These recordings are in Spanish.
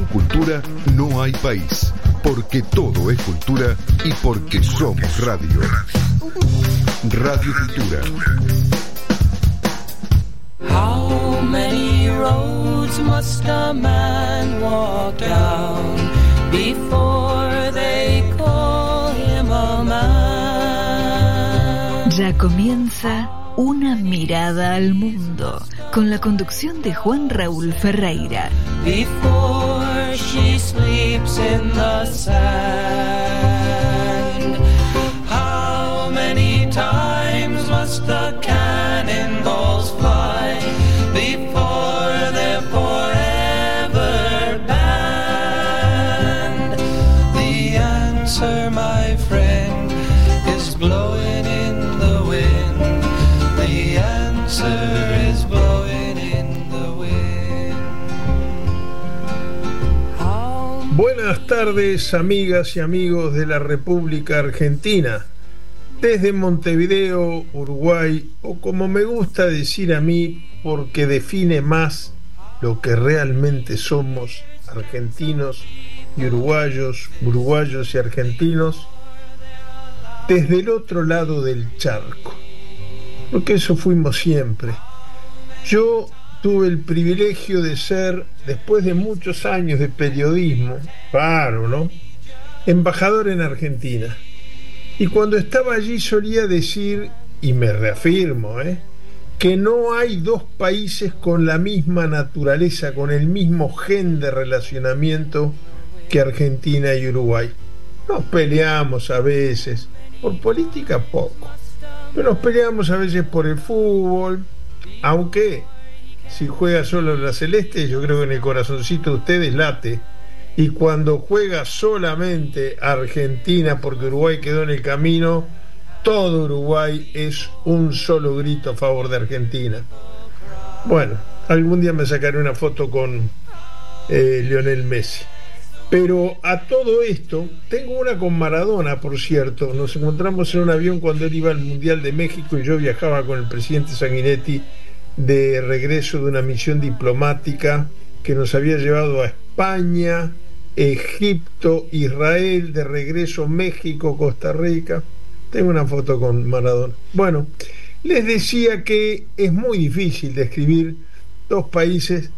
cultura no hay país, porque todo es cultura y porque somos radio. Radio Cultura. How many roads must a man walk down before they call him a man? Ya comienza Una mirada al mundo, con la conducción de Juan Raúl Ferreira. Before she sleeps in the sand, how many times must the cannonballs fly before they're forever banned? The answer, my friend, is blowing in the wind. The answer is blowing in the wind. Buenas tardes, amigas y amigos de la República Argentina. Desde Montevideo, Uruguay, o como me gusta decir a mí, porque define más lo que realmente somos, argentinos y uruguayos, uruguayos y argentinos, desde el otro lado del charco. Porque eso fuimos siempre. Yo tuve el privilegio de ser, después de muchos años de periodismo, claro, ¿no?, embajador en Argentina. Y cuando estaba allí solía decir, y me reafirmo, que no hay dos países con la misma naturaleza, con el mismo gen de relacionamiento que Argentina y Uruguay. Nos peleamos a veces, por política poco, pero nos peleamos a veces por el fútbol, aunque si juega solo la Celeste, yo creo que en el corazoncito de ustedes late. Y cuando juega solamente Argentina, porque Uruguay quedó en el camino, todo Uruguay es un solo grito a favor de Argentina. Bueno, algún día me sacaré una foto con Lionel Messi. Pero a todo esto, tengo una con Maradona, por cierto. Nos encontramos en un avión cuando él iba al Mundial de México y yo viajaba con el presidente Sanguinetti de regreso de una misión diplomática que nos había llevado a España, Egipto, Israel, de regreso México, Costa Rica. Tengo una foto con Maradona. Bueno, les decía que es muy difícil describir dos países.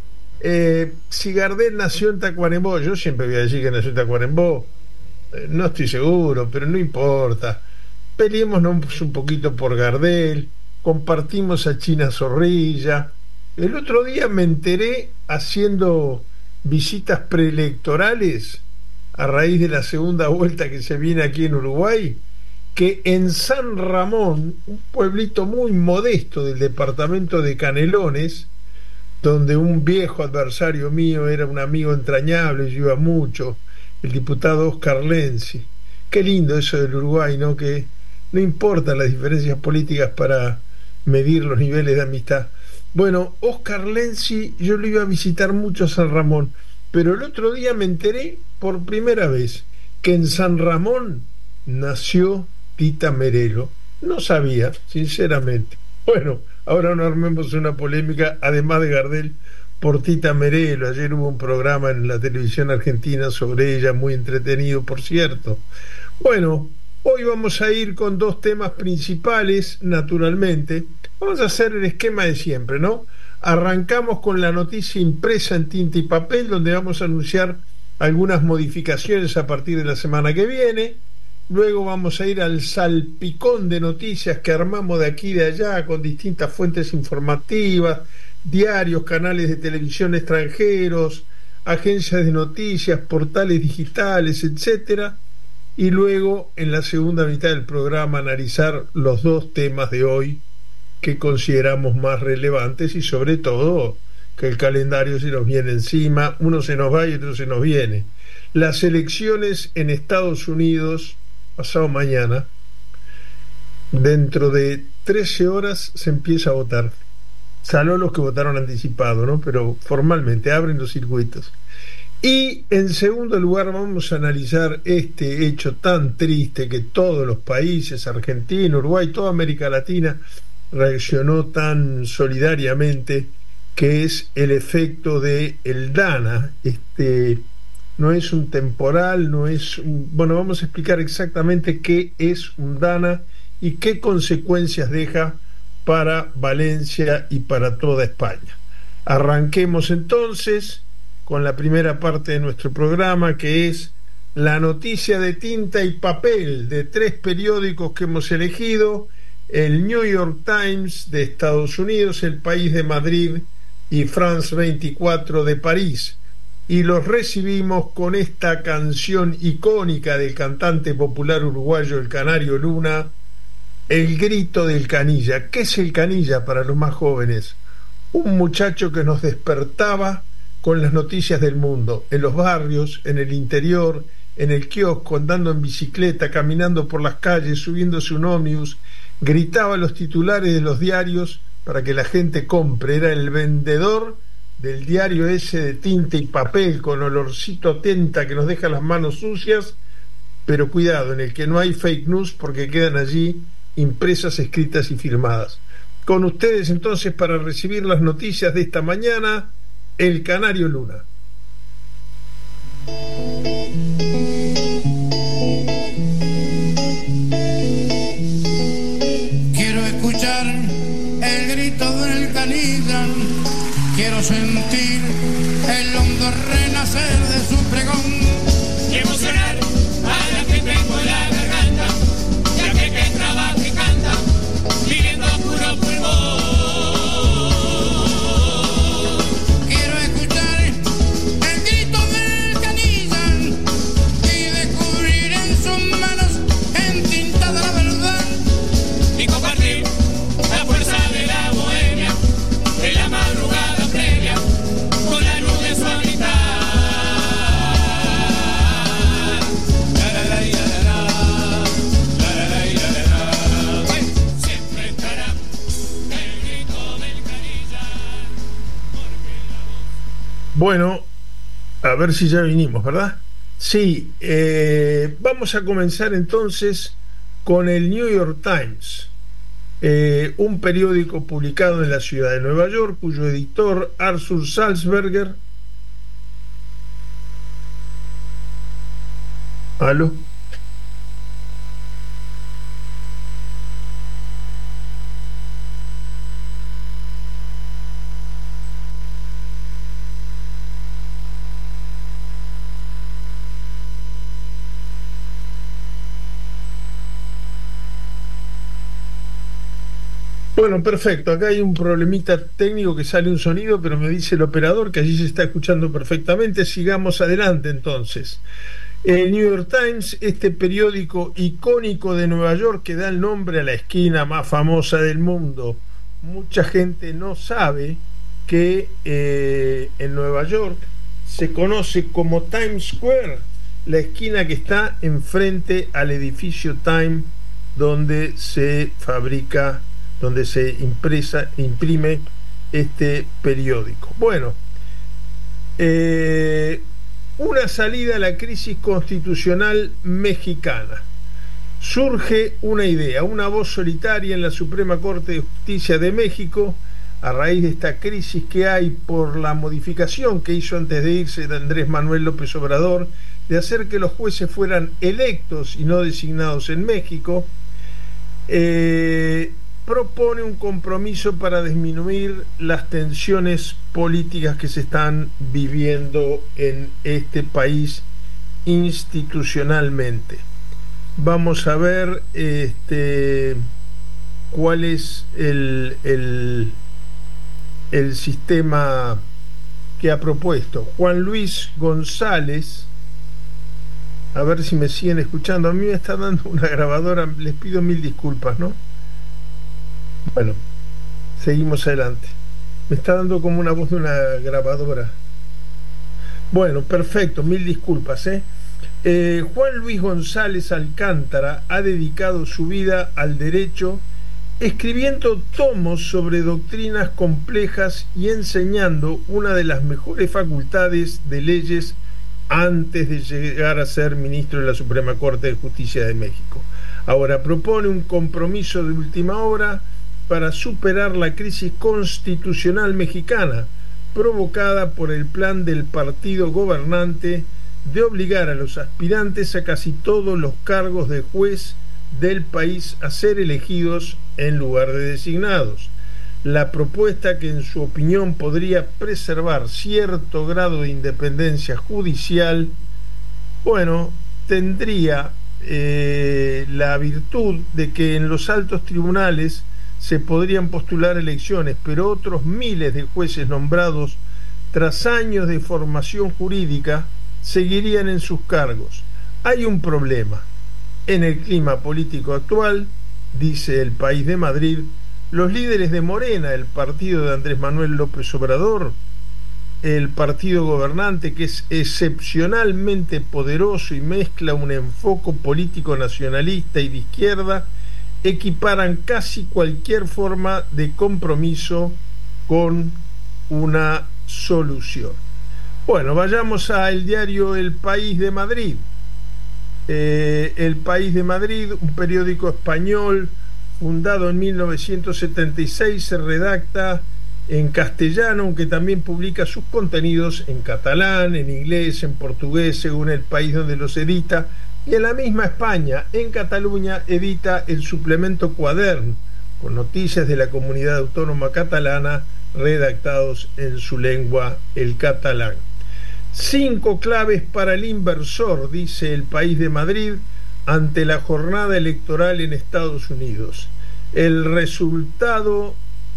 Si Gardel nació en Tacuarembó, yo siempre voy a decir que nació en Tacuarembó, no estoy seguro, pero no importa. Peleémonos un poquito por Gardel, compartimos a China Zorrilla. El otro día me enteré, haciendo visitas preelectorales a raíz de la segunda vuelta que se viene aquí en Uruguay, que en San Ramón, un pueblito muy modesto del departamento de Canelones, donde un viejo adversario mío era un amigo entrañable, yo iba mucho, el diputado Oscar Lenzi. Qué lindo eso del Uruguay, ¿no? Que no importan las diferencias políticas para medir los niveles de amistad. Bueno, Oscar Lenzi, yo lo iba a visitar mucho a San Ramón, pero el otro día me enteré por primera vez que en San Ramón nació Tita Merelo. No sabía, sinceramente. Bueno, ahora no armemos una polémica, además de Gardel, por Tita Merelo. Ayer hubo un programa en la televisión argentina sobre ella, muy entretenido, por cierto. Bueno, hoy vamos a ir con dos temas principales, naturalmente. Vamos a hacer el esquema de siempre, ¿no? Arrancamos con la noticia impresa en tinta y papel, donde vamos a anunciar algunas modificaciones a partir de la semana que viene. Luego vamos a ir al salpicón de noticias que armamos de aquí y de allá, con distintas fuentes informativas, diarios, canales de televisión extranjeros, agencias de noticias, portales digitales, etcétera. Y luego, en la segunda mitad del programa, analizar los dos temas de hoy que consideramos más relevantes, y sobre todo que el calendario se nos viene encima, uno se nos va y otro se nos viene. Las elecciones en Estados Unidos, pasado mañana, dentro de 13 horas se empieza a votar. Salvo los que votaron anticipado, ¿no? Pero formalmente abren los circuitos. Y en segundo lugar vamos a analizar este hecho tan triste que todos los países, Argentina, Uruguay, toda América Latina, reaccionó tan solidariamente, que es el efecto de el Dana, este no es un temporal, no es un... Bueno, vamos a explicar exactamente qué es un Dana y qué consecuencias deja para Valencia y para toda España. Arranquemos entonces con la primera parte de nuestro programa, que es la noticia de tinta y papel de 3 periódicos que hemos elegido: el New York Times de Estados Unidos, El País de Madrid y France 24 de París. Y los recibimos con esta canción icónica del cantante popular uruguayo El Canario Luna, El grito del canilla. ¿Qué es el canilla para los más jóvenes? Un muchacho que nos despertaba con las noticias del mundo, en los barrios, en el interior, en el kiosco, andando en bicicleta, caminando por las calles, subiéndose un ómnibus, gritaba los titulares de los diarios para que la gente compre. Era el vendedor del diario ese de tinta y papel con olorcito a tinta que nos deja las manos sucias, pero cuidado, en el que no hay fake news porque quedan allí impresas, escritas y firmadas. Con ustedes entonces, para recibir las noticias de esta mañana, El Canario Luna. Quiero escuchar el grito del canilla, quiero sentir el hondo renacer de su pregón y emocionar a la que tengo en la garganta, ya que trabaja y canta, viviendo a puro pulmón. Quiero escuchar el grito del canilla y descubrir en sus manos entintada la verdad y compartir la fuerza de la bohemia, de la madrugada previa, con la luz de su habitar. La la la la la la la la la la. Siempre estará el grito del canilla. Bueno, a ver si ya vinimos, ¿verdad? Sí, vamos a comenzar entonces con el New York Times, un periódico publicado en la ciudad de Nueva York, cuyo editor Arthur Sulzberger. ¿Aló? Bueno, perfecto. Acá hay un problemita técnico que sale un sonido, pero me dice el operador que allí se está escuchando perfectamente. Sigamos adelante entonces. El New York Times, este periódico icónico de Nueva York que da el nombre a la esquina más famosa del mundo. Mucha gente no sabe que en Nueva York se conoce como Times Square, la esquina que está enfrente al edificio Time, donde se fabrica, donde se imprime este periódico. Bueno, una salida a la crisis constitucional mexicana. Surge una idea, una voz solitaria en la Suprema Corte de Justicia de México, a raíz de esta crisis que hay por la modificación que hizo antes de irse de Andrés Manuel López Obrador, de hacer que los jueces fueran electos y no designados en México. Propone un compromiso para disminuir las tensiones políticas que se están viviendo en este país institucionalmente. Vamos a ver cuál es el sistema que ha propuesto. Juan Luis González, a ver si me siguen escuchando. A mí me está dando una grabadora, les pido 1000 disculpas, ¿no? Bueno, seguimos adelante. Me está dando como una voz de una grabadora. Bueno, perfecto, 1000 disculpas, Juan Luis González Alcántara ha dedicado su vida al derecho, escribiendo tomos sobre doctrinas complejas y enseñando una de las mejores facultades de leyes antes de llegar a ser ministro de la Suprema Corte de Justicia de México. Ahora propone un compromiso de última hora para superar la crisis constitucional mexicana provocada por el plan del partido gobernante de obligar a los aspirantes a casi todos los cargos de juez del país a ser elegidos en lugar de designados. La propuesta, que en su opinión podría preservar cierto grado de independencia judicial, bueno, tendría la virtud de que en los altos tribunales se podrían postular elecciones, pero otros miles de jueces nombrados tras años de formación jurídica seguirían en sus cargos. Hay un problema. En el clima político actual, dice El País de Madrid, los líderes de Morena, el partido de Andrés Manuel López Obrador, el partido gobernante, que es excepcionalmente poderoso y mezcla un enfoque político nacionalista y de izquierda, equiparan casi cualquier forma de compromiso con una solución. Bueno, vayamos al diario El País de Madrid. El País de Madrid, un periódico español fundado en 1976, se redacta en castellano, aunque también publica sus contenidos en catalán, en inglés, en portugués, según el país donde los edita. Y en la misma España, en Cataluña, edita el suplemento Quadern, con noticias de la comunidad autónoma catalana redactados en su lengua, el catalán. 5 claves para el inversor, dice El País de Madrid, ante la jornada electoral en Estados Unidos. El resultado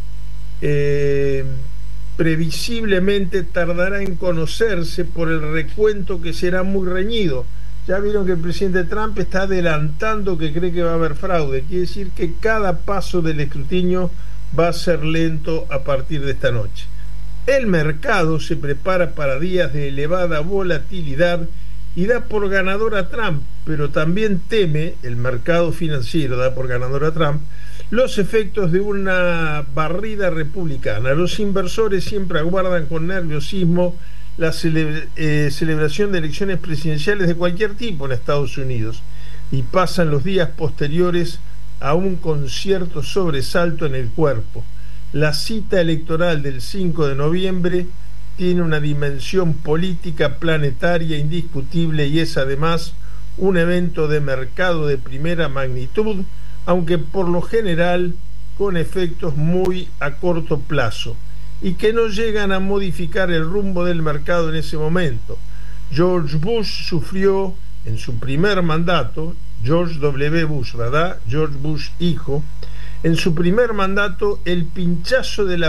previsiblemente tardará en conocerse por el recuento, que será muy reñido. Ya vieron que el presidente Trump está adelantando que cree que va a haber fraude. Quiere decir que cada paso del escrutinio va a ser lento a partir de esta noche. El mercado se prepara para días de elevada volatilidad y da por ganador a Trump, pero también teme, el mercado financiero da por ganador a Trump, los efectos de una barrida republicana. Los inversores siempre aguardan con nerviosismo la celebración de elecciones presidenciales de cualquier tipo en Estados Unidos y pasan los días posteriores a un concierto sobresalto en el cuerpo. La cita electoral del 5 de noviembre tiene una dimensión política planetaria indiscutible y es además un evento de mercado de primera magnitud, aunque por lo general con efectos muy a corto plazo y que no llegan a modificar el rumbo del mercado en ese momento. George Bush sufrió en su primer mandato, George W. Bush, ¿verdad? George Bush hijo, en su primer mandato el pinchazo de la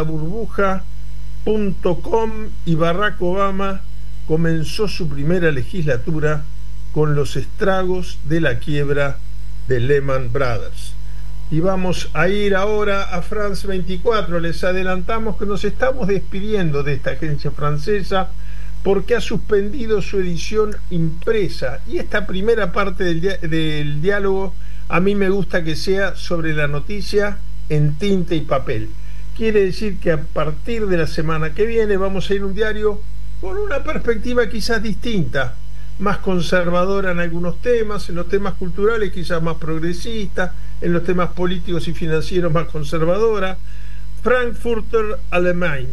burbuja.com, y Barack Obama comenzó su primera legislatura con los estragos de la quiebra de Lehman Brothers. Y vamos a ir ahora a France 24. Les adelantamos que nos estamos despidiendo de esta agencia francesa porque ha suspendido su edición impresa, y esta primera parte del diálogo a mí me gusta que sea sobre la noticia en tinta y papel. Quiere decir que a partir de la semana que viene vamos a ir a un diario con una perspectiva quizás distinta, más conservadora en algunos temas, en los temas culturales quizás más progresista, en los temas políticos y financieros más conservadora. Frankfurter Allgemein.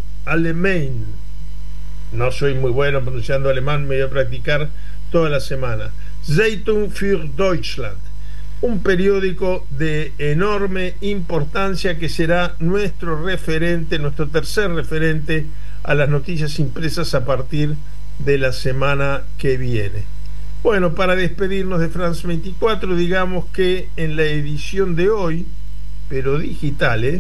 No soy muy bueno pronunciando alemán, me voy a practicar toda la semana. Zeitung für Deutschland, un periódico de enorme importancia que será nuestro referente, nuestro tercer referente a las noticias impresas a partir de la semana que viene. Bueno, para despedirnos de France 24, digamos que en la edición de hoy, pero digital,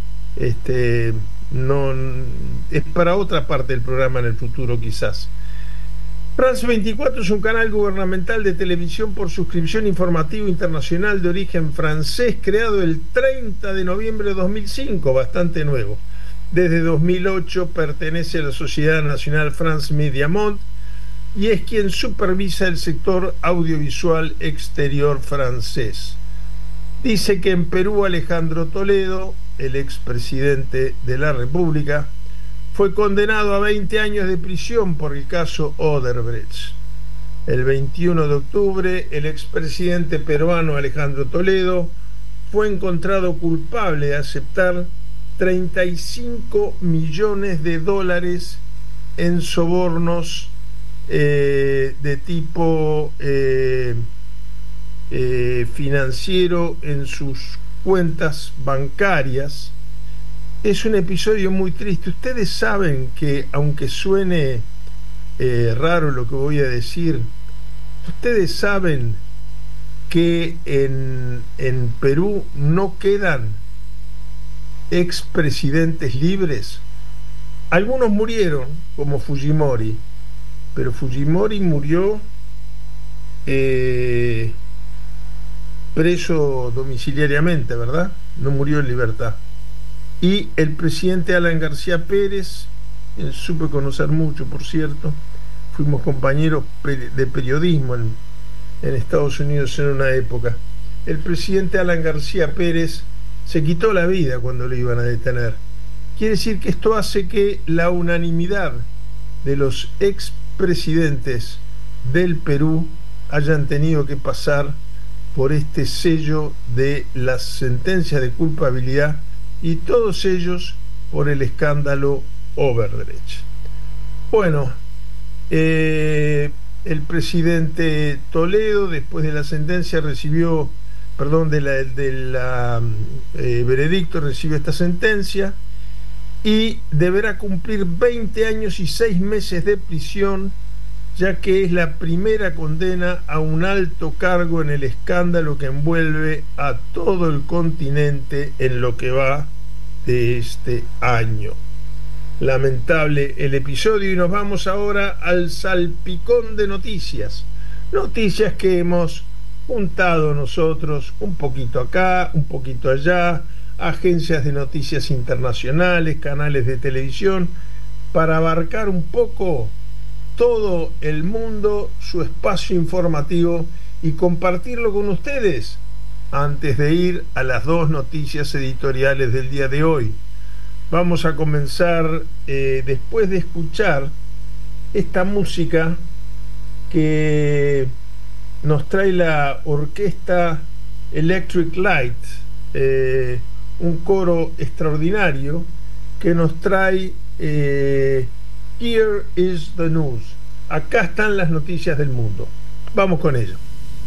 no es para otra parte del programa en el futuro quizás. France 24 es un canal gubernamental de televisión por suscripción informativo internacional de origen francés, creado el 30 de noviembre de 2005, bastante nuevo. Desde 2008 pertenece a la Sociedad Nacional France Media Monde y es quien supervisa el sector audiovisual exterior francés. Dice que en Perú Alejandro Toledo, el expresidente de la República, fue condenado a 20 años de prisión por el caso Odebrecht. El 21 de octubre, el expresidente peruano Alejandro Toledo fue encontrado culpable de aceptar $35 millones en sobornos de tipo financiero en sus cuentas bancarias. Es un episodio muy triste. Ustedes saben que, aunque suene raro lo que voy a decir, ustedes saben que en Perú no quedan expresidentes libres. Algunos murieron, como Fujimori, pero Fujimori murió preso domiciliariamente, ¿verdad? No murió en libertad. Y el presidente Alan García Pérez, supe conocer mucho, por cierto, fuimos compañeros de periodismo en Estados Unidos en una época. El presidente Alan García Pérez se quitó la vida cuando lo iban a detener. Quiere decir que esto hace que la unanimidad de los expresidentes del Perú hayan tenido que pasar por este sello de las sentencias de culpabilidad, y todos ellos por el escándalo Odebrecht. Bueno, el presidente Toledo, después de la sentencia, recibió, perdón, veredicto, recibió esta sentencia y deberá cumplir 20 años y 6 meses de prisión, ya que es la primera condena a un alto cargo en el escándalo que envuelve a todo el continente en lo que va de este año. Lamentable el episodio, y nos vamos ahora al salpicón de noticias. Noticias que hemos juntado nosotros, un poquito acá, un poquito allá, agencias de noticias internacionales, canales de televisión, para abarcar un poco todo el mundo, su espacio informativo, y compartirlo con ustedes antes de ir a las 2 noticias editoriales del día de hoy. Vamos a comenzar después de escuchar esta música que nos trae la orquesta Electric Light, un coro extraordinario que nos trae Here is the News. Acá están las noticias del mundo. Vamos con ello.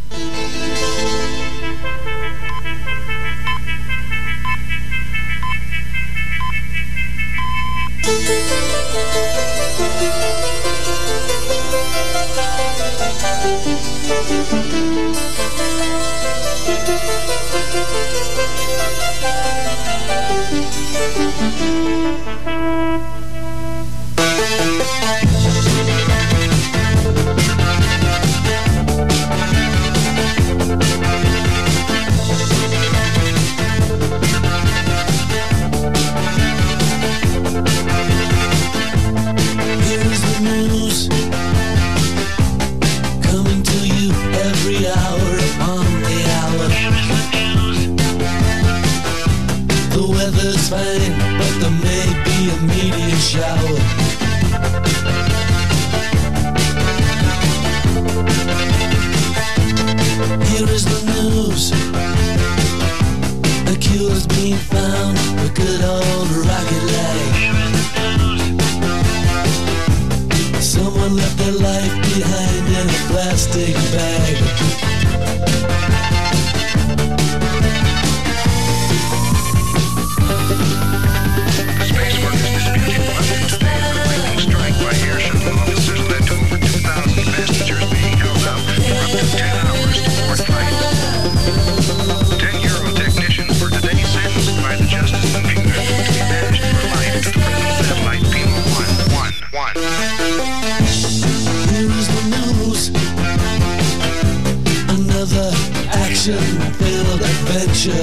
action-filled adventure.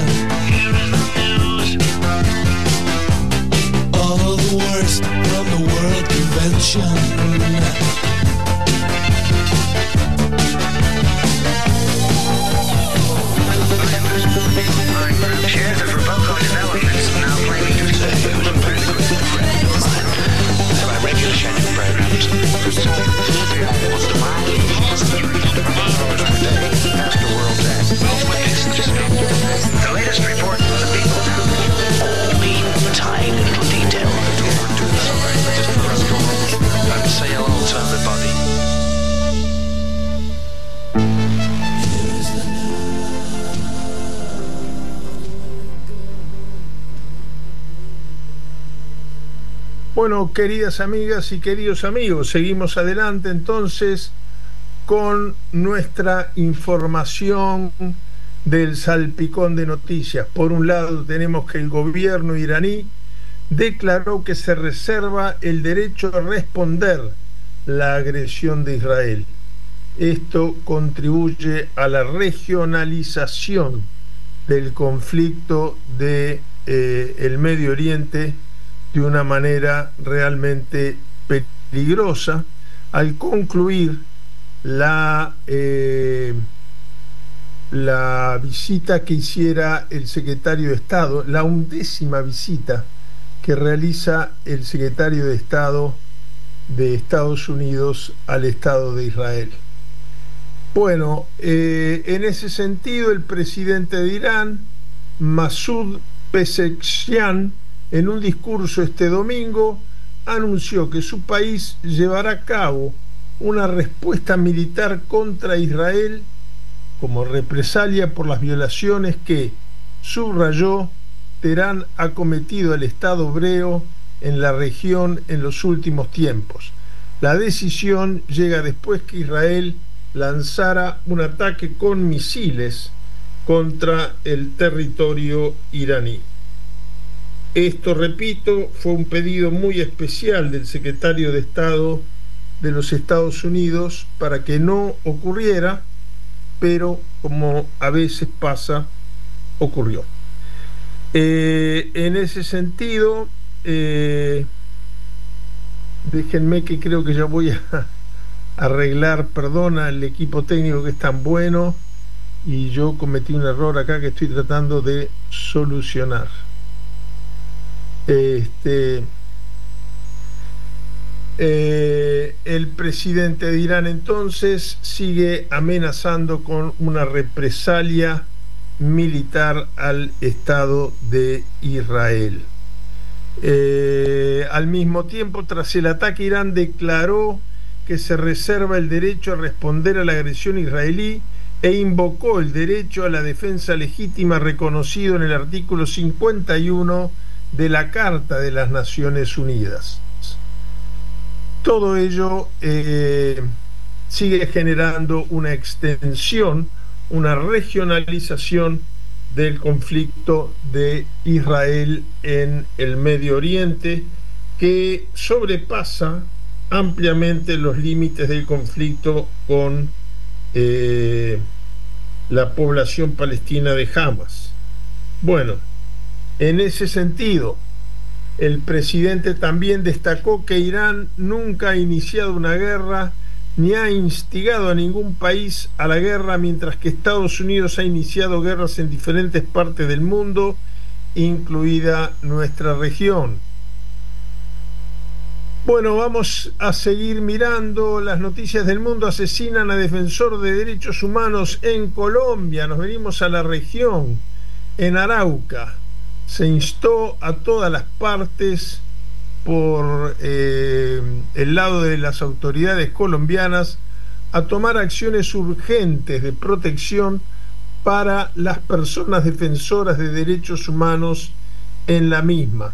All the worst from the World Convention. Shares of Roboco Developments now claiming to say it was a very good friend of mine. There are regular scheduled programs. What's the mind? Hours per day, past the world's end. The latest report from the people now. Lean, tiny little detail. Bueno, queridas amigas y queridos amigos, seguimos adelante entonces con nuestra información del salpicón de noticias. Por un lado tenemos que el gobierno iraní declaró que se reserva el derecho a responder la agresión de Israel. Esto contribuye a la regionalización del conflicto de el Medio Oriente de una manera realmente peligrosa, al concluir la visita que hiciera el secretario de Estado, la 11ª visita que realiza el secretario de Estado de Estados Unidos al Estado de Israel. Bueno, en ese sentido, el presidente de Irán, Masoud Pezeshkian, en un discurso este domingo, anunció que su país llevará a cabo una respuesta militar contra Israel como represalia por las violaciones que, subrayó, Teherán ha cometido al Estado hebreo en la región en los últimos tiempos. La decisión llega después que Israel lanzara un ataque con misiles contra el territorio iraní. Esto, repito, fue un pedido muy especial del secretario de Estado de los Estados Unidos para que no ocurriera, pero como a veces pasa, ocurrió. En ese sentido, déjenme que creo que ya voy a arreglar, perdona al equipo técnico que es tan bueno, y yo cometí un error acá que estoy tratando de solucionar. El presidente de Irán entonces sigue amenazando con una represalia militar al Estado de Israel. Al mismo tiempo, tras el ataque, Irán declaró que se reserva el derecho a responder a la agresión israelí e invocó el derecho a la defensa legítima reconocido en el artículo 51 de la Carta de las Naciones Unidas. Todo ello sigue generando una extensión, una regionalización del conflicto de Israel en el Medio Oriente, que sobrepasa ampliamente los límites del conflicto con la población palestina de Hamas. Bueno, en ese sentido, el presidente también destacó que Irán nunca ha iniciado una guerra ni ha instigado a ningún país a la guerra, mientras que Estados Unidos ha iniciado guerras en diferentes partes del mundo, incluida nuestra región. Bueno, vamos a seguir mirando las noticias del mundo. Asesinan a defensor de derechos humanos en Colombia. Nos venimos a la región, en Arauca. Se instó a todas las partes por el lado de las autoridades colombianas a tomar acciones urgentes de protección para las personas defensoras de derechos humanos en la misma.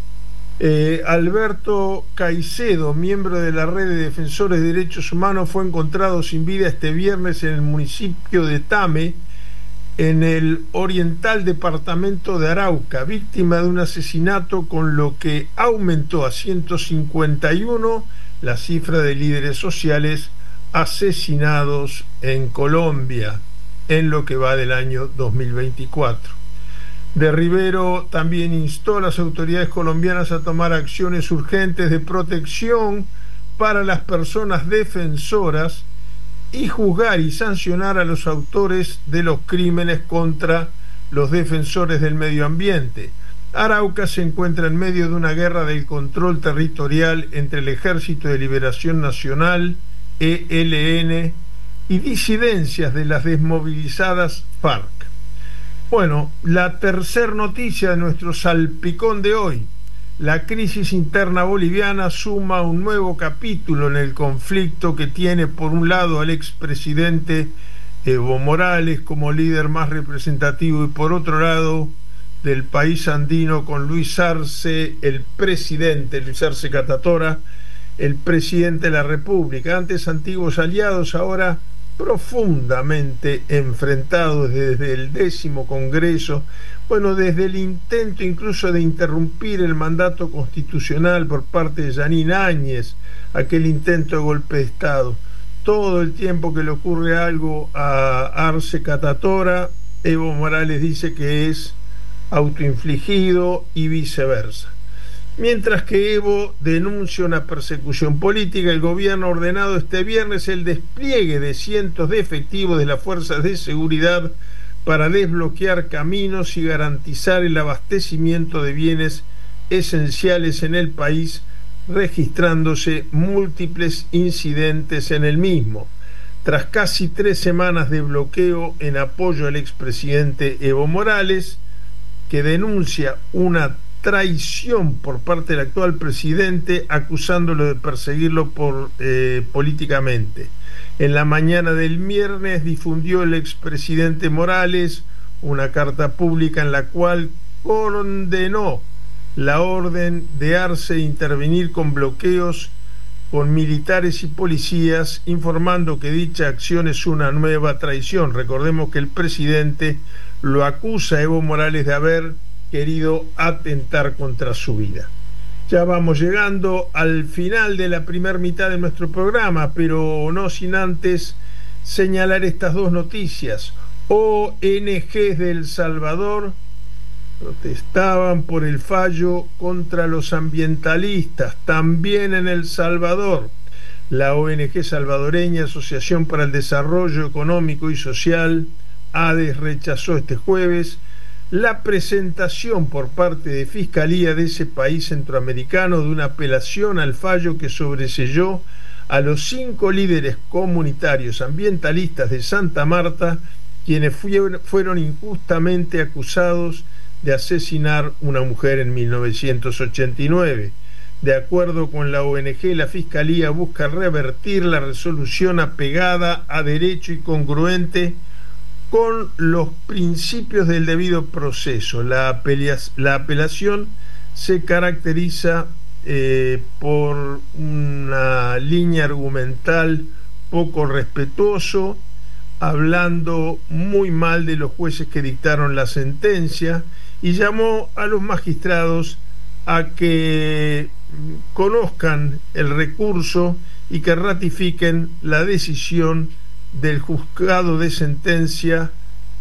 Alberto Caicedo, miembro de la red de defensores de derechos humanos, fue encontrado sin vida este viernes en el municipio de Tame, en el oriental departamento de Arauca, víctima de un asesinato, con lo que aumentó a 151 la cifra de líderes sociales asesinados en Colombia en lo que va del año 2024. De Rivero también instó a las autoridades colombianas a tomar acciones urgentes de protección para las personas defensoras y juzgar y sancionar a los autores de los crímenes contra los defensores del medio ambiente. Arauca se encuentra en medio de una guerra del control territorial entre el Ejército de Liberación Nacional, ELN, y disidencias de las desmovilizadas FARC. Bueno, la tercer noticia de nuestro salpicón de hoy. La crisis interna boliviana suma un nuevo capítulo en el conflicto que tiene por un lado al expresidente Evo Morales como líder más representativo y por otro lado del país andino con Luis Arce, el presidente, Luis Arce Catatora, el presidente de la República. Antes antiguos aliados, ahora profundamente enfrentados desde el 10º Congreso, bueno, desde el intento incluso de interrumpir el mandato constitucional por parte de Yanine Áñez, aquel intento de golpe de Estado. Todo el tiempo que le ocurre algo a Arce Catatora, Evo Morales dice que es autoinfligido y viceversa. Mientras que Evo denuncia una persecución política, el gobierno ha ordenado este viernes el despliegue de cientos de efectivos de las fuerzas de seguridad para desbloquear caminos y garantizar el abastecimiento de bienes esenciales en el país, registrándose múltiples incidentes en el mismo. Tras casi 3 semanas de bloqueo en apoyo al expresidente Evo Morales, que denuncia una traición por parte del actual presidente, acusándolo de perseguirlo políticamente. En la mañana del viernes difundió el expresidente Morales una carta pública en la cual condenó la orden de Arce de intervenir con bloqueos con militares y policías, informando que dicha acción es una nueva traición. Recordemos que el presidente lo acusa a Evo Morales de haber querido atentar contra su vida. Ya vamos llegando al final de la primera mitad de nuestro programa, pero no sin antes señalar estas dos noticias. ONGs de El Salvador protestaban por el fallo contra los ambientalistas, también en El Salvador. La ONG salvadoreña Asociación para el Desarrollo Económico y Social, ADES, rechazó este jueves la presentación por parte de Fiscalía de ese país centroamericano de una apelación al fallo que sobreseyó a los 5 líderes comunitarios ambientalistas de Santa Marta, quienes fueron injustamente acusados de asesinar una mujer en 1989. De acuerdo con la ONG, la Fiscalía busca revertir la resolución apegada a derecho y congruente con los principios del debido proceso. La apelación se caracteriza por una línea argumental poco respetuoso, hablando muy mal de los jueces que dictaron la sentencia, y llamó a los magistrados a que conozcan el recurso y que ratifiquen la decisión del juzgado de sentencia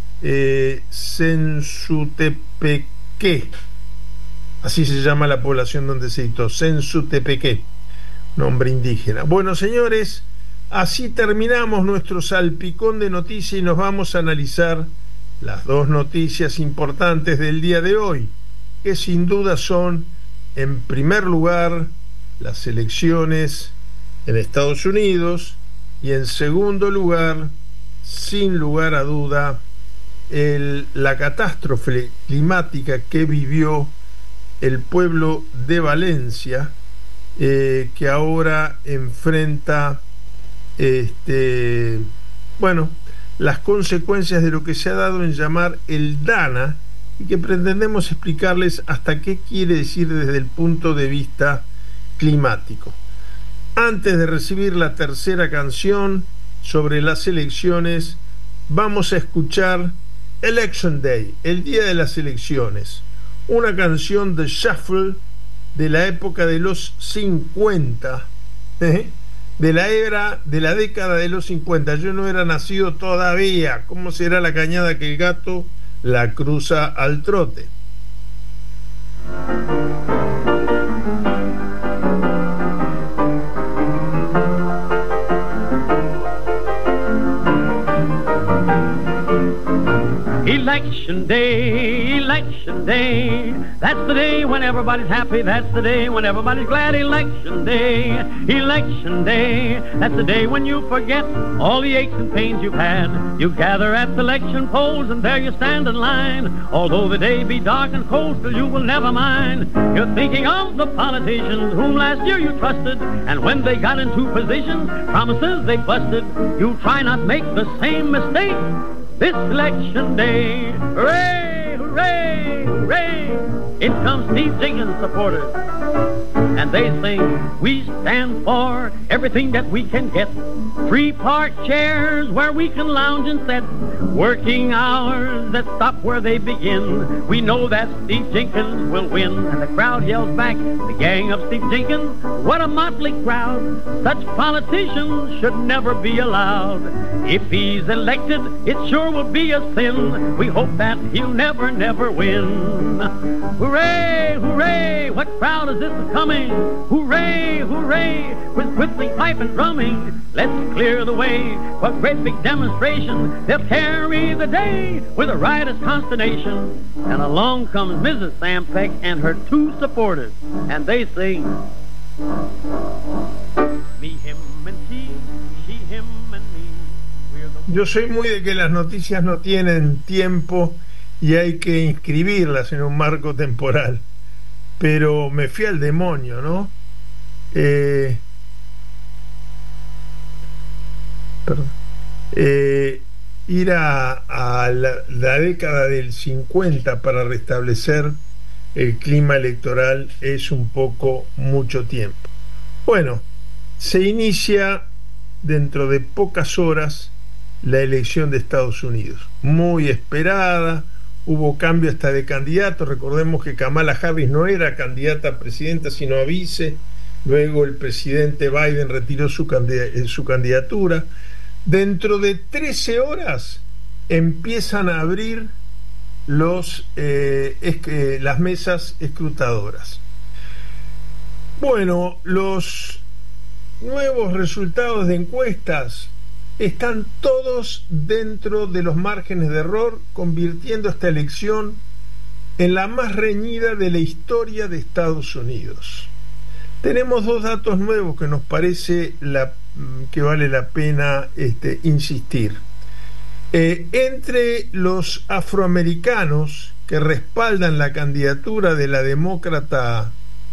Sensutepeque, así se llama la población donde se dictó, Sensutepeque, nombre indígena. Bueno, señores, así terminamos nuestro salpicón de noticias y nos vamos a analizar las dos noticias importantes del día de hoy, que sin duda son, en primer lugar, las elecciones en Estados Unidos, y en segundo lugar, sin lugar a duda, la catástrofe climática que vivió el pueblo de Valencia, que ahora enfrenta las consecuencias de lo que se ha dado en llamar el Dana, y que pretendemos explicarles hasta qué quiere decir desde el punto de vista climático. Antes de recibir la tercera canción sobre las elecciones, vamos a escuchar Election Day, el día de las elecciones, una canción de Shuffle de la época de los 50, de la década de los 50. Yo no era nacido todavía. ¿Cómo será la cañada que el gato la cruza al trote? Election day, that's the day when everybody's happy, that's the day when everybody's glad. Election day, that's the day when you forget all the aches and pains you've had. You gather at the election polls and there you stand in line. Although the day be dark and cold, still you will never mind. You're thinking of the politicians whom last year you trusted, and when they got into positions, promises they busted. You try not make the same mistake this election day. Hooray, hooray! hooray, hooray. In comes Steve Jenkins supporters, and they sing, we stand for everything that we can get. Free park chairs where we can lounge and sit. Working hours that stop where they begin. We know that Steve Jenkins will win. And the crowd yells back, the gang of Steve Jenkins, what a motley crowd. Such politicians should never be allowed. If he's elected, it sure will be a sin. We hope that he'll never, never win. Hooray, hooray, what crowd is this coming? Hooray, hooray, with whistling, pipe, and drumming. Let's clear the way for great big demonstration. They'll carry the day with a riotous consternation. And along comes Mrs. Sam Peck and her two supporters, and they sing, me, him, and she, him, and me. We're the... Yo soy muy de que las noticias no tienen tiempo y hay que inscribirlas en un marco temporal, pero me fui al demonio, ¿no? Ir a la década del 50 para restablecer el clima electoral es un poco mucho tiempo. Bueno, se inicia dentro de pocas horas la elección de Estados Unidos, muy esperada. Hubo cambio hasta de candidato. Recordemos que Kamala Harris no era candidata a presidenta sino a vice. Luego el presidente Biden retiró su candidatura. Dentro de 13 horas empiezan a abrir las mesas escrutadoras. Bueno, los nuevos resultados de encuestas están todos dentro de los márgenes de error, convirtiendo esta elección en la más reñida de la historia de Estados Unidos. Tenemos dos datos nuevos que nos parece que vale la pena insistir. Entre los afroamericanos que respaldan la candidatura de la demócrata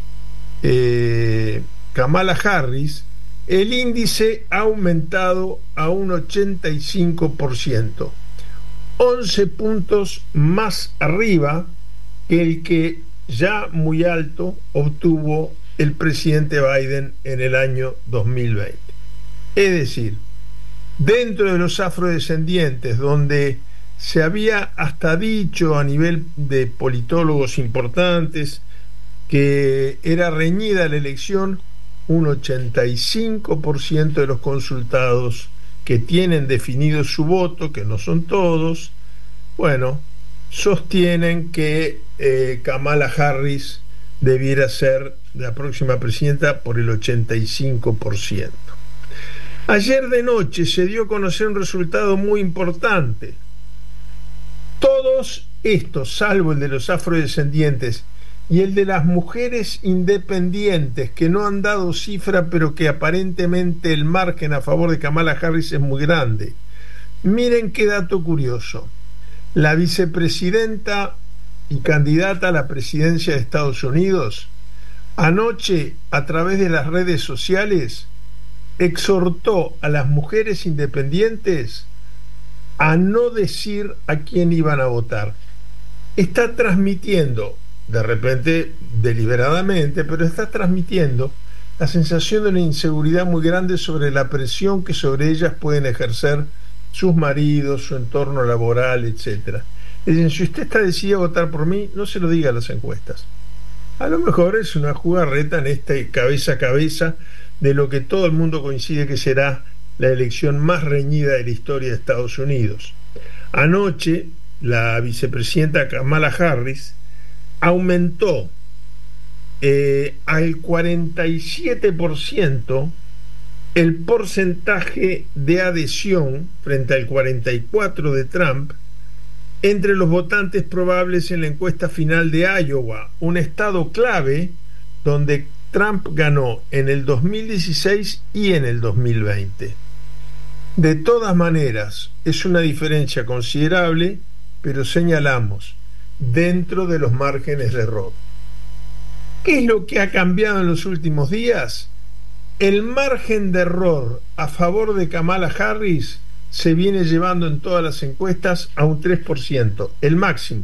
Kamala Harris, el índice ha aumentado a un 85%, 11 puntos más arriba que el que ya muy alto obtuvo el presidente Biden en el año 2020. Es decir, dentro de los afrodescendientes, donde se había hasta dicho a nivel de politólogos importantes que era reñida la elección, un 85% de los consultados que tienen definido su voto, que no son todos, bueno, sostienen que Kamala Harris debiera ser la próxima presidenta por el 85%. Ayer de noche se dio a conocer un resultado muy importante. Todos estos, salvo el de los afrodescendientes y el de las mujeres independientes, que no han dado cifra, pero que aparentemente el margen a favor de Kamala Harris es muy grande. Miren qué dato curioso. La vicepresidenta y candidata a la presidencia de Estados Unidos, anoche, a través de las redes sociales, exhortó a las mujeres independientes a no decir a quién iban a votar. Está transmitiendo, de repente deliberadamente, pero está transmitiendo la sensación de una inseguridad muy grande sobre la presión que sobre ellas pueden ejercer sus maridos, su entorno laboral, etc. Dicen, si usted está decidida a votar por mí, no se lo diga a las encuestas. A lo mejor es una jugarreta en este cabeza a cabeza de lo que todo el mundo coincide que será la elección más reñida de la historia de Estados Unidos. Anoche, la vicepresidenta Kamala Harris aumentó al 47% el porcentaje de adhesión frente al 44% de Trump entre los votantes probables en la encuesta final de Iowa, un estado clave donde Trump ganó en el 2016 y en el 2020. De todas maneras, es una diferencia considerable, pero señalamos, dentro de los márgenes de error. ¿Qué es lo que ha cambiado en los últimos días? El margen de error a favor de Kamala Harris se viene llevando en todas las encuestas a un 3%, el máximo.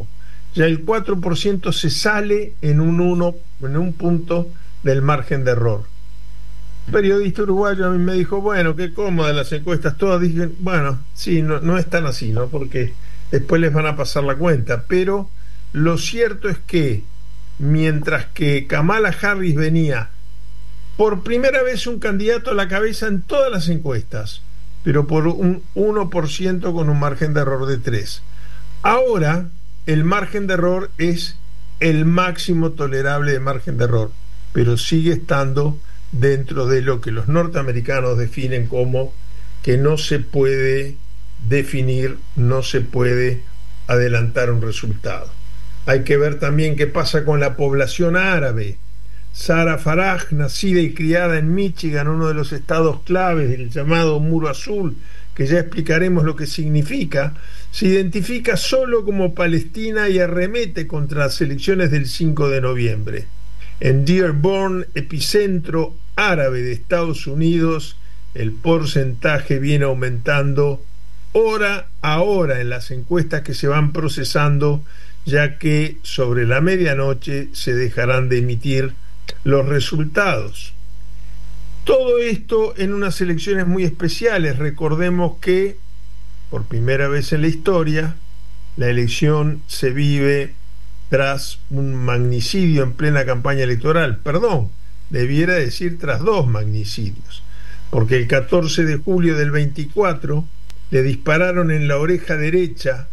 ya el 4% se sale en un punto del margen de error. Un periodista uruguayo a mí me dijo, bueno, qué cómodas las encuestas todas. Dije, bueno, sí, no es tan así, ¿no? Porque después les van a pasar la cuenta. Pero lo cierto es que mientras que Kamala Harris venía por primera vez un candidato a la cabeza en todas las encuestas, pero por un 1% con un margen de error de 3. Ahora el margen de error es el máximo tolerable de margen de error, pero sigue estando dentro de lo que los norteamericanos definen como que no se puede definir, no se puede adelantar un resultado. Hay que ver también qué pasa con la población árabe. Sara Faraj, nacida y criada en Michigan, uno de los estados claves del llamado Muro Azul, que ya explicaremos lo que significa, se identifica solo como palestina y arremete contra las elecciones del 5 de noviembre. En Dearborn, epicentro árabe de Estados Unidos, el porcentaje viene aumentando hora a hora en las encuestas que se van procesando, ya que sobre la medianoche se dejarán de emitir los resultados. Todo esto en unas elecciones muy especiales. Recordemos que por primera vez en la historia la elección se vive tras un magnicidio en plena campaña electoral. Perdón, debiera decir tras 2 magnicidios, porque el 14 de julio del 24 le dispararon en la oreja derecha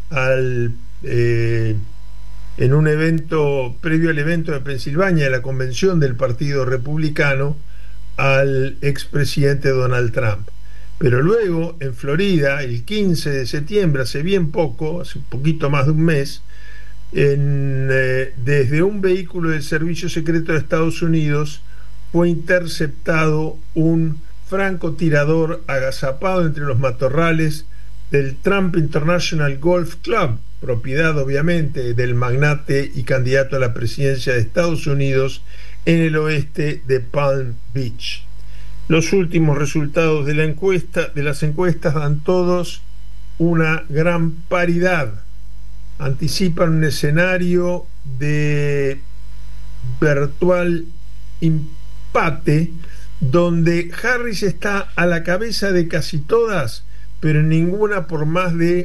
en un evento previo al evento de Pensilvania, de la convención del Partido Republicano, al expresidente Donald Trump. Pero luego en Florida, el 15 de septiembre, hace bien poco, hace un poquito más de un mes, desde un vehículo del Servicio Secreto de Estados Unidos fue interceptado un francotirador agazapado entre los matorrales del Trump International Golf Club, propiedad obviamente del magnate y candidato a la presidencia de Estados Unidos, en el oeste de Palm Beach. Los últimos resultados de las encuestas dan todos una gran paridad. Anticipan un escenario de virtual empate, donde Harris está a la cabeza de casi todas, pero ninguna por más de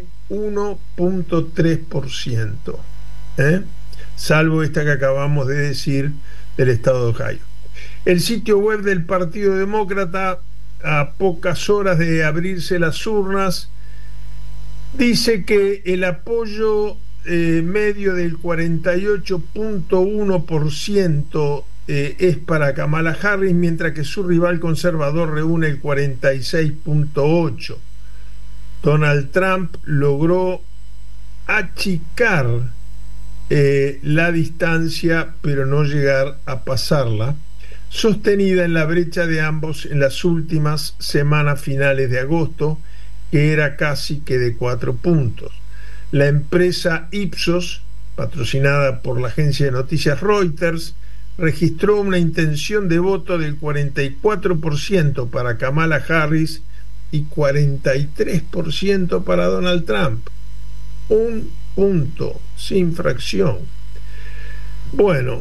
1.3%, salvo esta que acabamos de decir del estado de Ohio. El sitio web del Partido Demócrata, a pocas horas de abrirse las urnas, dice que el apoyo medio del 48.1% es para Kamala Harris, mientras que su rival conservador reúne el 46.8%. Donald Trump logró achicar la distancia, pero no llegar a pasarla, sostenida en la brecha de ambos en las últimas semanas finales de agosto, que era casi que de 4 puntos. La empresa Ipsos, patrocinada por la agencia de noticias Reuters, registró una intención de voto del 44% para Kamala Harris y 43% para Donald Trump. 1 punto, sin fracción. Bueno,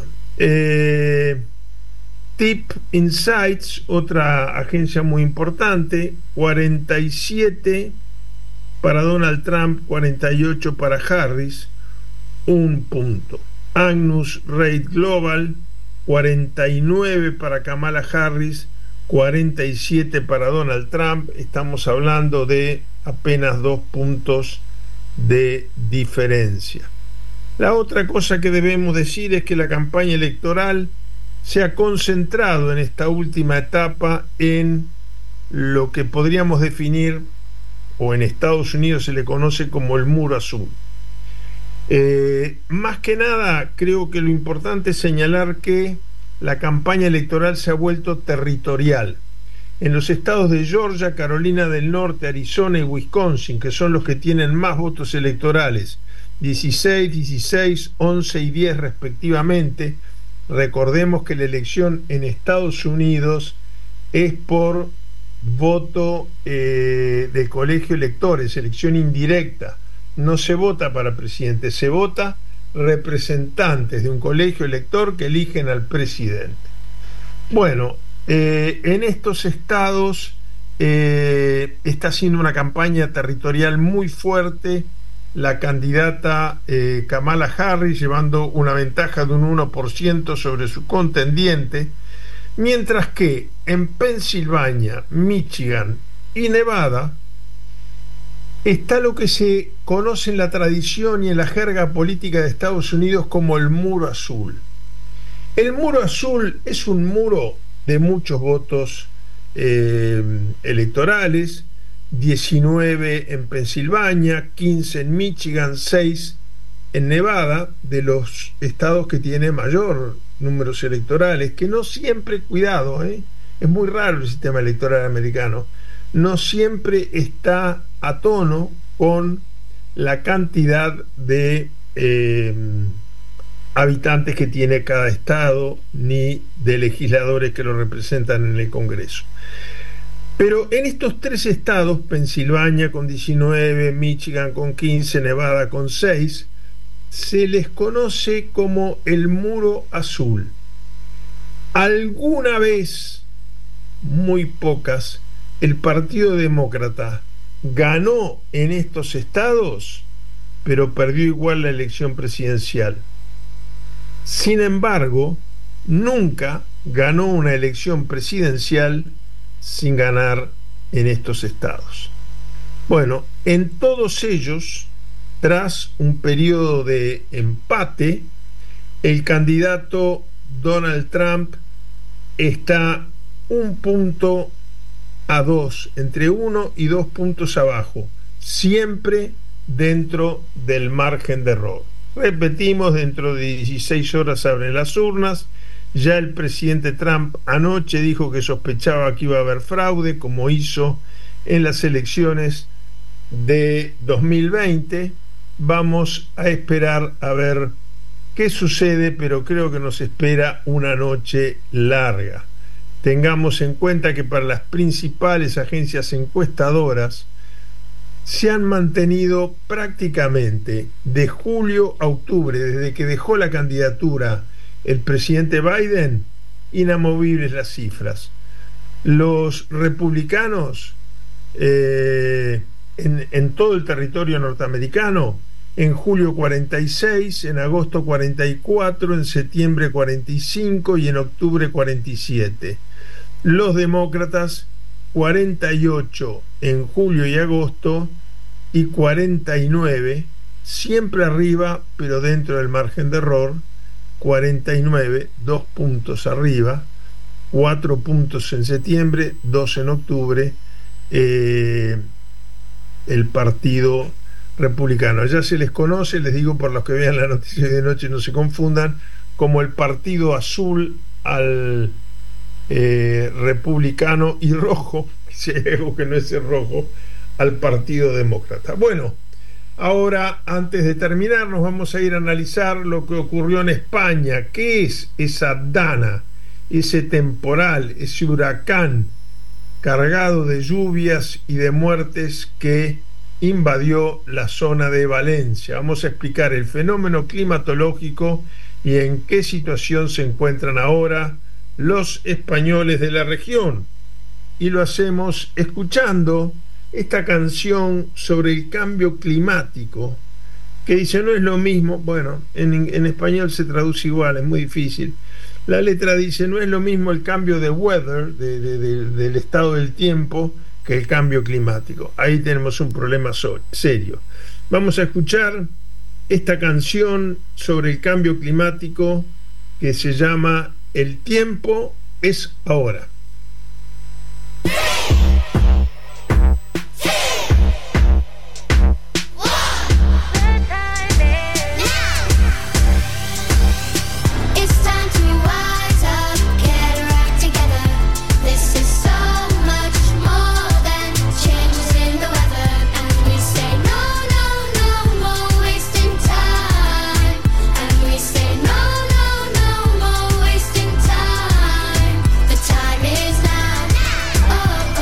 Tip Insights, otra agencia muy importante, 47 para Donald Trump, 48 para Harris, 1 punto. Agnus Rate Global, 49 para Kamala Harris, 47 para Donald Trump. Estamos hablando de apenas 2 puntos de diferencia. La otra cosa que debemos decir es que la campaña electoral se ha concentrado en esta última etapa en lo que podríamos definir, o en Estados Unidos se le conoce como el Muro Azul. Más que nada, creo que lo importante es señalar que la campaña electoral se ha vuelto territorial. En los estados de Georgia, Carolina del Norte, Arizona y Wisconsin, que son los que tienen más votos electorales, 16, 16, 11 y 10 respectivamente. Recordemos que la elección en Estados Unidos es por voto de colegio electores, elección indirecta. No se vota para presidente, se vota representantes de un colegio elector que eligen al presidente. Bueno, en estos estados está haciendo una campaña territorial muy fuerte la candidata Kamala Harris, llevando una ventaja de un 1% sobre su contendiente, mientras que en Pensilvania, Michigan y Nevada está lo que se conoce en la tradición y en la jerga política de Estados Unidos como el muro azul. El muro azul es un muro de muchos votos electorales, 19 en Pensilvania, 15 en Michigan, 6 en Nevada, de los estados que tiene mayor números electorales, que no siempre, cuidado, es muy raro el sistema electoral americano, no siempre está a tono con la cantidad de habitantes que tiene cada estado, ni de legisladores que lo representan en el Congreso. Pero en estos tres estados, Pensilvania con 19, Michigan con 15, Nevada con 6, se les conoce como el muro azul. Alguna vez, muy pocas, el Partido Demócrata ganó en estos estados, pero perdió igual la elección presidencial. Sin embargo, nunca ganó una elección presidencial sin ganar en estos estados. Bueno, en todos ellos, tras un periodo de empate, el candidato Donald Trump está 1 punto a 2, entre 1 y 2 puntos abajo, siempre dentro del margen de error. Repetimos, dentro de 16 horas abren las urnas. Ya el presidente Trump anoche dijo que sospechaba que iba a haber fraude, como hizo en las elecciones de 2020. Vamos a esperar a ver qué sucede, pero creo que nos espera una noche larga. Tengamos en cuenta que para las principales agencias encuestadoras se han mantenido prácticamente de julio a octubre, desde que dejó la candidatura el presidente Biden, inamovibles las cifras. Los republicanos en todo el territorio norteamericano, en julio 46, en agosto 44, en septiembre 45 y en octubre 47. Los demócratas 48 en julio y agosto y 49, siempre arriba pero dentro del margen de error. 49, 2 puntos arriba, 4 puntos en septiembre, 2 en octubre, el Partido Republicano. Ya se les conoce, les digo por los que vean la noticia de noche, no se confundan, como el Partido Azul al Republicano, y rojo, si hay algo que no es el rojo, al Partido Demócrata. Bueno, ahora, antes de terminar, nos vamos a ir a analizar lo que ocurrió en España. ¿Qué es esa Dana, ese temporal, ese huracán cargado de lluvias y de muertes que invadió la zona de Valencia? Vamos a explicar el fenómeno climatológico y en qué situación se encuentran ahora los españoles de la región. Y lo hacemos escuchando esta canción sobre el cambio climático, que dice, no es lo mismo, bueno, en español se traduce igual, es muy difícil. La letra dice, no es lo mismo el cambio de weather, del estado del tiempo, que el cambio climático. Ahí tenemos un problema serio. Vamos a escuchar esta canción sobre el cambio climático que se llama El tiempo es ahora. The time is now.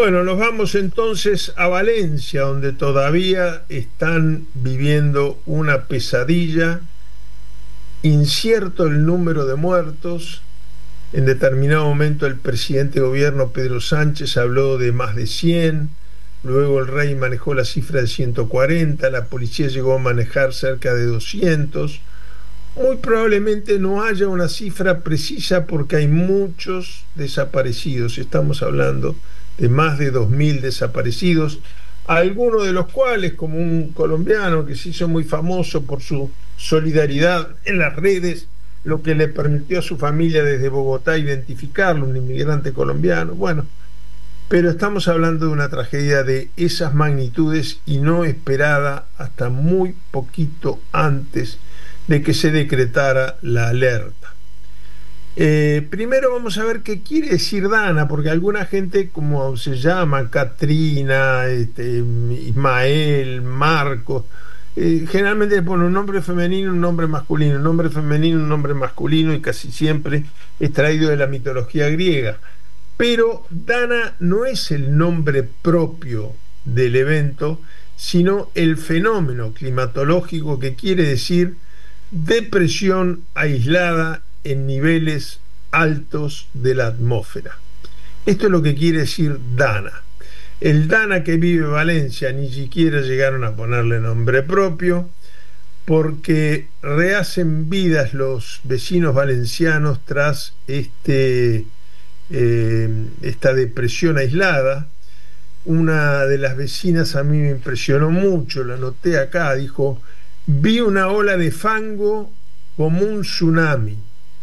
Bueno, nos vamos entonces a Valencia, donde todavía están viviendo una pesadilla. Incierto el número de muertos. En determinado momento el presidente de gobierno Pedro Sánchez habló de más de 100, luego el rey manejó la cifra de 140, la policía llegó a manejar cerca de 200. Muy probablemente no haya una cifra precisa porque hay muchos desaparecidos. Estamos hablando de más de 2.000 desaparecidos, algunos de los cuales, como un colombiano que se hizo muy famoso por su solidaridad en las redes, lo que le permitió a su familia desde Bogotá identificarlo, un inmigrante colombiano. Bueno, pero estamos hablando de una tragedia de esas magnitudes y no esperada hasta muy poquito antes de que se decretara la alerta. Primero vamos a ver qué quiere decir Dana, porque alguna gente, como se llama, Katrina, Ismael, Marcos, generalmente le pone un nombre femenino, un nombre masculino, un nombre femenino, un nombre masculino, y casi siempre es traído de la mitología griega. Pero Dana no es el nombre propio del evento, sino el fenómeno climatológico, que quiere decir depresión aislada en niveles altos de la atmósfera. Esto es lo que quiere decir Dana. El Dana que vive Valencia ni siquiera llegaron a ponerle nombre propio, porque rehacen vidas los vecinos valencianos tras esta depresión aislada. Una de las vecinas a mí me impresionó mucho, la anoté acá, dijo: vi una ola de fango como un tsunami,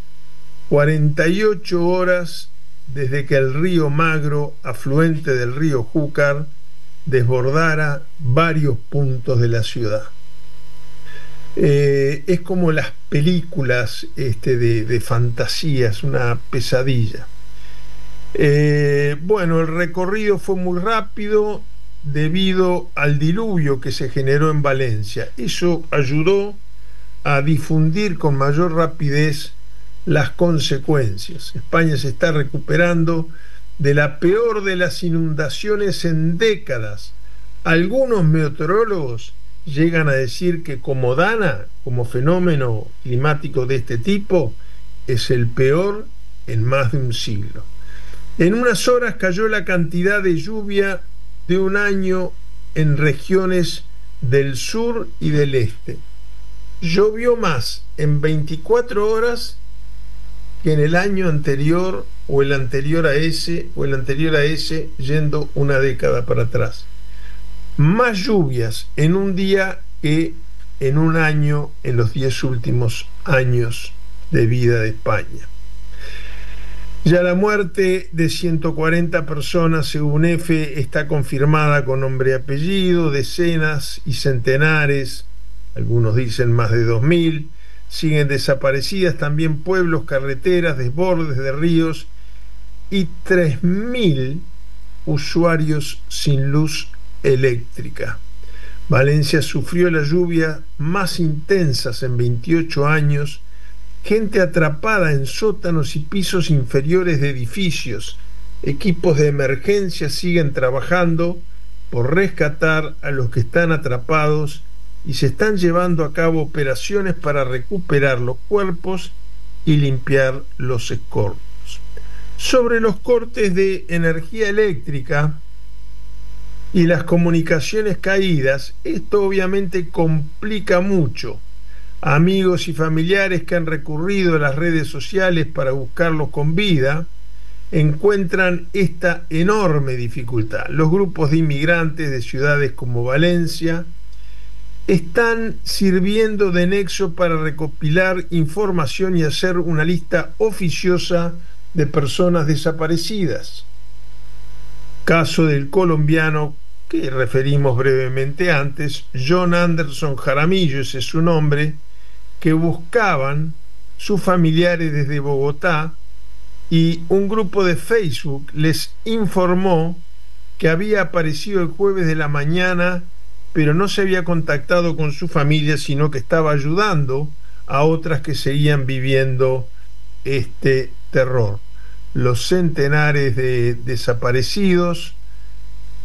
48 horas desde que el río Magro, afluente del río Júcar, desbordara varios puntos de la ciudad. Es como las películas de fantasías, una pesadilla. Bueno, el recorrido fue muy rápido debido al diluvio que se generó en Valencia. Eso ayudó a difundir con mayor rapidez las consecuencias. España se está recuperando de la peor de las inundaciones en décadas. Algunos meteorólogos llegan a decir que como Dana, como fenómeno climático de este tipo, es el peor en más de un siglo. En unas horas cayó la cantidad de lluvia de un año en regiones del sur y del este. Llovió más en 24 horas que en el año anterior, o el anterior a ese, o el anterior a ese, yendo una década para atrás. Más lluvias en un día que en un año en los 10 últimos años de vida de España. Ya la muerte de 140 personas, según EFE, está confirmada con nombre y apellido. Decenas y centenares, algunos dicen más de 2.000, siguen desaparecidas. También pueblos, carreteras, desbordes de ríos y 3.000 usuarios sin luz eléctrica. Valencia sufrió las lluvias más intensas en 28 años, gente atrapada en sótanos y pisos inferiores de edificios. Equipos de emergencia siguen trabajando por rescatar a los que están atrapados y se están llevando a cabo operaciones para recuperar los cuerpos y limpiar los escombros. Sobre los cortes de energía eléctrica y las comunicaciones caídas, esto obviamente complica mucho. Amigos y familiares que han recurrido a las redes sociales para buscarlos con vida encuentran esta enorme dificultad. Los grupos de inmigrantes de ciudades como Valencia están sirviendo de nexo para recopilar información y hacer una lista oficiosa de personas desaparecidas. Caso del colombiano que referimos brevemente antes, John Anderson Jaramillo, ese es su nombre, que buscaban sus familiares desde Bogotá, y un grupo de Facebook les informó que había aparecido el jueves de la mañana, pero no se había contactado con su familia, sino que estaba ayudando a otras que seguían viviendo este terror. Los centenares de desaparecidos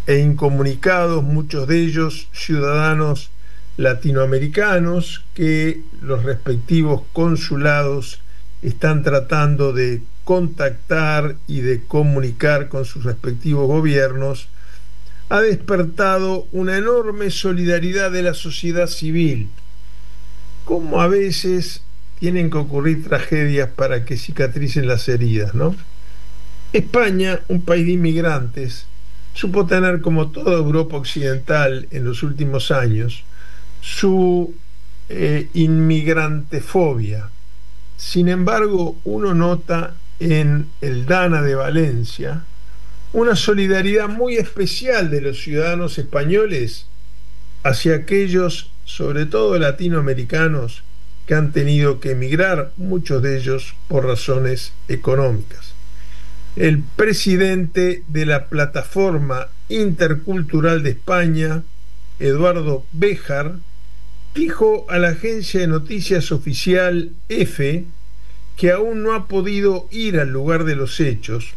e incomunicados, muchos de ellos ciudadanos latinoamericanos, que los respectivos consulados están tratando de contactar y de comunicar con sus respectivos gobiernos, ha despertado una enorme solidaridad de la sociedad civil. Como a veces tienen que ocurrir tragedias para que cicatricen las heridas, ¿no? España, un país de inmigrantes, supo tener, como toda Europa occidental en los últimos años, su inmigrantefobia. Sin embargo, uno nota en el Dana de Valencia una solidaridad muy especial de los ciudadanos españoles hacia aquellos, sobre todo latinoamericanos, que han tenido que emigrar, muchos de ellos por razones económicas. El presidente de la Plataforma Intercultural de España, Eduardo Béjar, dijo a la agencia de noticias oficial EFE que aún no ha podido ir al lugar de los hechos.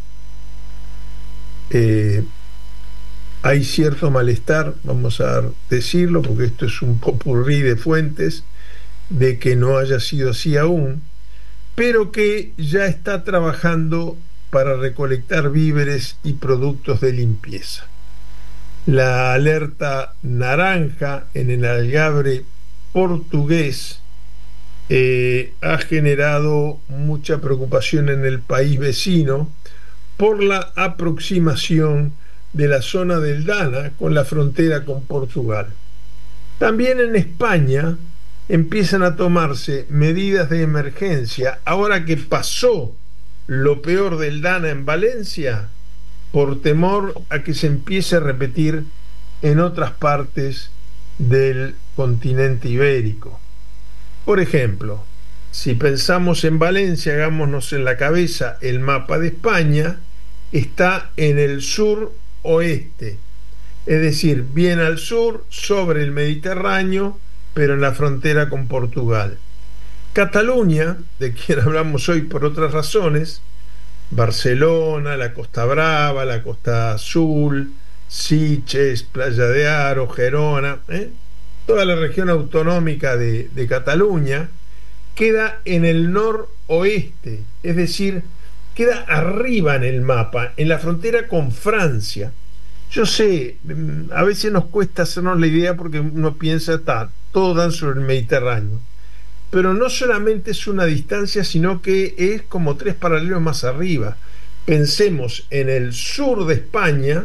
Hay cierto malestar, vamos a decirlo, porque esto es un popurrí de fuentes, de que no haya sido así aún, pero que ya está trabajando para recolectar víveres y productos de limpieza. La alerta naranja en el Algarve portugués ha generado mucha preocupación en el país vecino por la aproximación de la zona del Dana con la frontera con Portugal. También en España empiezan a tomarse medidas de emergencia ahora que pasó lo peor del Dana en Valencia, por temor a que se empiece a repetir en otras partes del continente ibérico. Por ejemplo, si pensamos en Valencia, hagámonos en la cabeza el mapa de España, está en el sur oeste, es decir, bien al sur, sobre el Mediterráneo, pero en la frontera con Portugal. Cataluña, de quien hablamos hoy por otras razones, Barcelona, la Costa Brava, la Costa Azul, Sitges, Playa de Aro, Gerona, toda la región autonómica de Cataluña, queda en el noroeste, es decir, queda arriba en el mapa, en la frontera con Francia. Yo sé, a veces nos cuesta hacernos la idea porque uno piensa, todos dan sobre el Mediterráneo, pero no solamente es una distancia, sino que es como 3 paralelos más arriba. Pensemos en el sur de España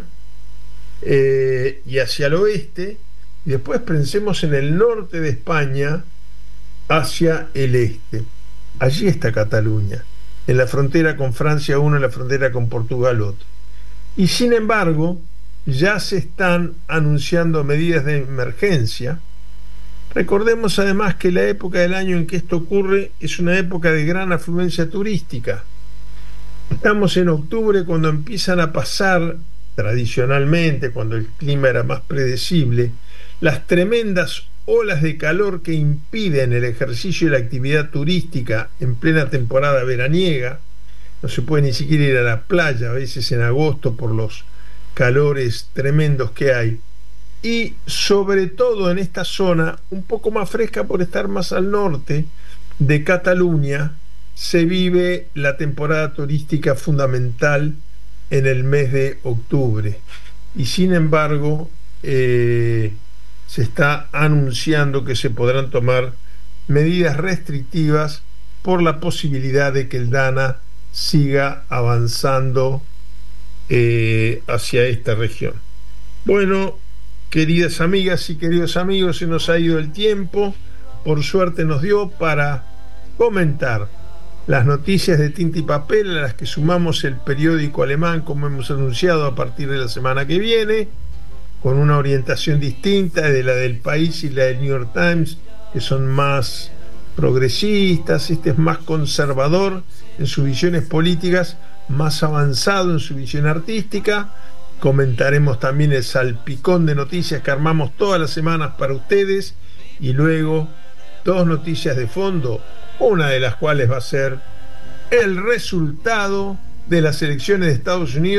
y hacia el oeste, y después pensemos en el norte de España hacia el este. Allí está Cataluña, en la frontera con Francia uno, en la frontera con Portugal otro. Y sin embargo, ya se están anunciando medidas de emergencia. Recordemos además que la época del año en que esto ocurre es una época de gran afluencia turística. Estamos en octubre, cuando empiezan a pasar, tradicionalmente, cuando el clima era más predecible, las tremendas olas de calor que impiden el ejercicio y la actividad turística en plena temporada veraniega. No se puede ni siquiera ir a la playa, a veces en agosto, por los calores tremendos que hay. Y sobre todo en esta zona, un poco más fresca por estar más al norte de Cataluña, se vive la temporada turística fundamental en el mes de octubre. Y sin embargo, se está anunciando que se podrán tomar medidas restrictivas por la posibilidad de que el Dana siga avanzando hacia esta región. Bueno, queridas amigas y queridos amigos, se nos ha ido el tiempo. Por suerte nos dio para comentar las noticias de tinta y papel, a las que sumamos el periódico alemán, como hemos anunciado, a partir de la semana que viene, con una orientación distinta de la del País y la del New York Times, que son más progresistas. Este es más conservador en sus visiones políticas, más avanzado en su visión artística. Comentaremos también el salpicón de noticias que armamos todas las semanas para ustedes, y luego 2 noticias de fondo, una de las cuales va a ser el resultado de las elecciones de Estados Unidos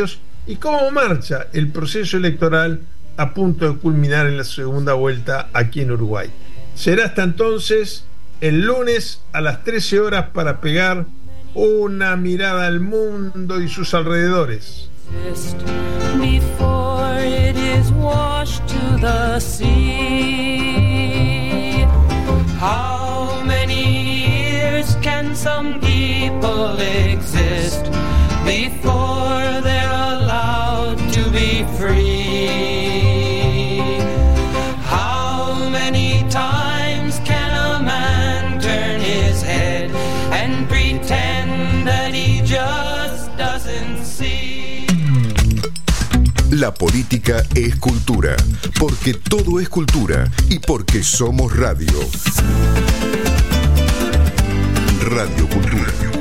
y cómo marcha el proceso electoral a punto de culminar en la segunda vuelta aquí en Uruguay. Será hasta entonces el lunes a las 13 horas para pegar una mirada al mundo y sus alrededores. Before it is washed to the sea. How many years can some people exist before they're allowed to be free? How many times can a man turn his head and pretend that he just doesn't see? La política es cultura, porque todo es cultura y porque somos radio. Radio Cultura.